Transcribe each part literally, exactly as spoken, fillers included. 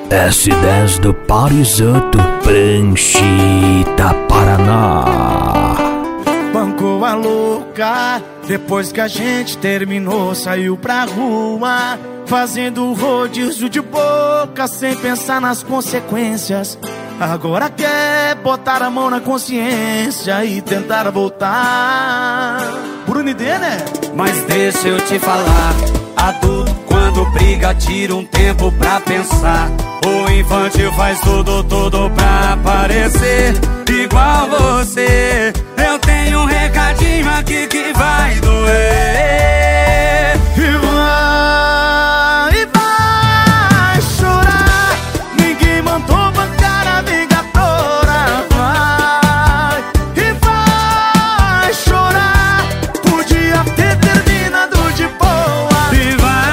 S dez do Parisoto, Pranchita, Paraná. Bancou a louca, depois que a gente terminou, saiu pra rua, fazendo rodízio de boca, sem pensar nas consequências. Agora quer botar a mão na consciência e tentar voltar. Bruno e D, né? Mas deixa eu te falar, adulto quando briga tira um tempo pra pensar. O infantil faz tudo, tudo pra aparecer igual você. Eu tenho um recadinho aqui que vai doer. E vai, e vai chorar. Ninguém mandou bancar a vingadora. Vai, e vai chorar. Podia ter terminado de boa. E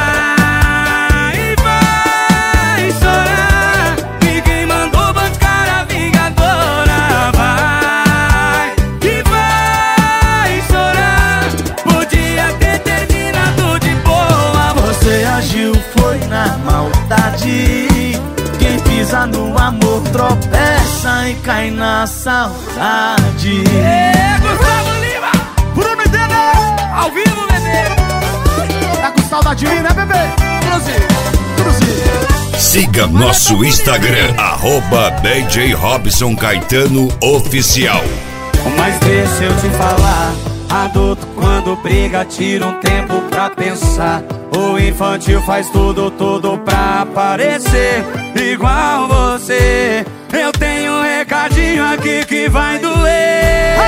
vai, e vai chorar. Ninguém mandou bancar a vingadora. Vai, e vai chorar. Podia ter terminado de boa. Você agiu, foi na maldade. Quem pisa no amor tropeça e cai na saudade. É, Gustavo Lima, Bruno e Dena, ao vivo, bebê. tá com saudade de mim, né, bebê? Cruze, cruze. Siga nosso Instagram, arroba D J Robson Caetano Oficial. Mas deixa eu te falar, adulto quando briga tira um tempo pra pensar. O infantil faz tudo, tudo pra aparecer igual você. Eu tenho um recadinho aqui que vai doer.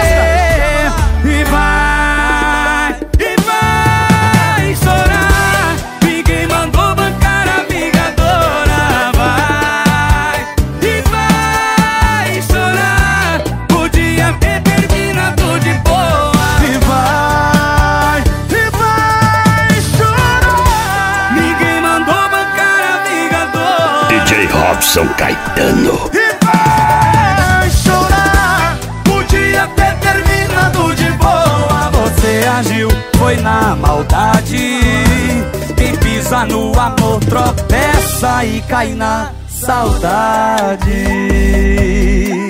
E vai, e vai chorar. Ninguém mandou bancar a vingadora. Vai, e vai chorar. Podia ter terminado de boa. E vai, e vai chorar. Ninguém mandou bancar a vingadora. D J Robson Caetano. E vai chorar. Podia ter terminado de boa. Você agiu, foi na maldade. Quem pisa no amor tropeça e cai na saudade.